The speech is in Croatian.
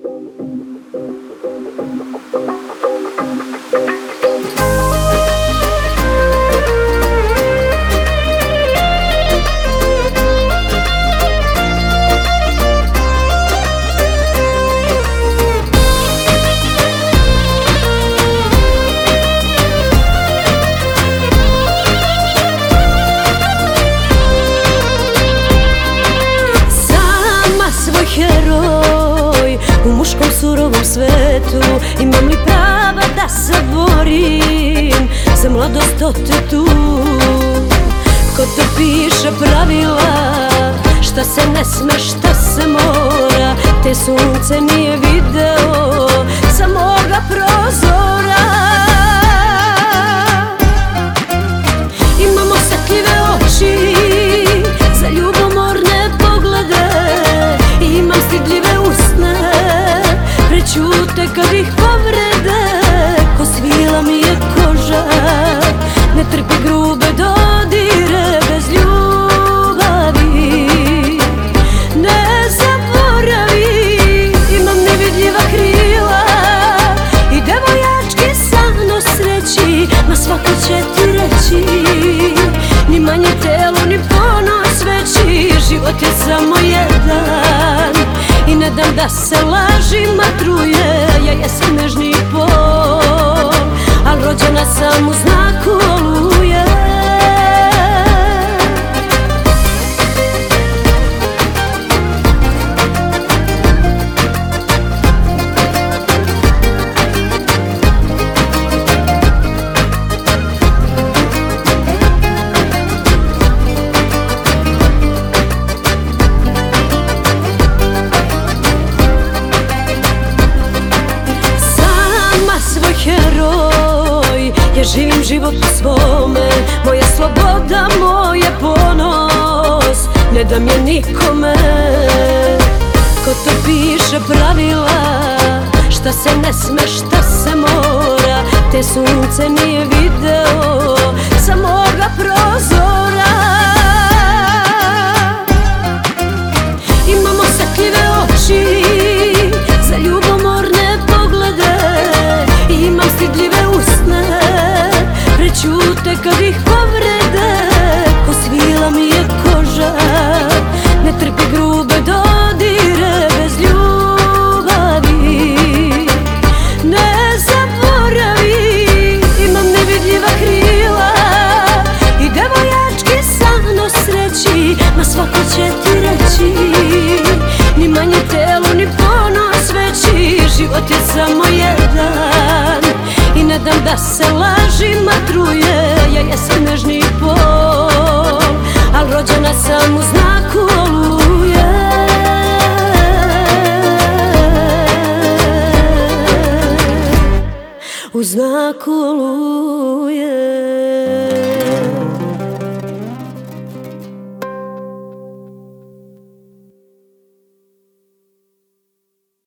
Heroj u muškom surovom svetu, imam li prava da se borim za mladost otetu? Ko to piše pravila, šta se ne sme, šta se mora, te sunce nije video sa moga prozora. Imam osetljive oči za ljubomorne poglede, imam stidljive usne, prećute kad ih povrede. Ko svila mi je koža, ne trpi grube dodire, bez ljubavi ne zaboravi. Imam nevidljiva krila i devojački san o sreći, ma svako će ti reći, ni manje telo, ni ponos veći. Život je samo jedan i ne dam da se lažima truje. Ja jesam nežni pol, al rođena sam u znaku oluje. Heroj, ja živim život u svome, moja sloboda, moj je ponos, ne dam je nikome. Ko to piše pravila, šta se ne sme, šta se mora, te sunce nije video sa moga prozora. Imam osetljive oči za ljubomorne poglede, imam stidljive usne, prećute kad ih povrede. Ko svila mi je koža, ne trpi grube dodire, bez ljubavi ne zaboravi. Imam nevidljiva krila i devojački san o sreći, ma svako će ti reći, ni manje telo, ni ponos veći. Život je samo jedan i ne dam da se lažima truje. Ja jesam nežni pol, al rođena sam u znaku oluje. U znaku oluje.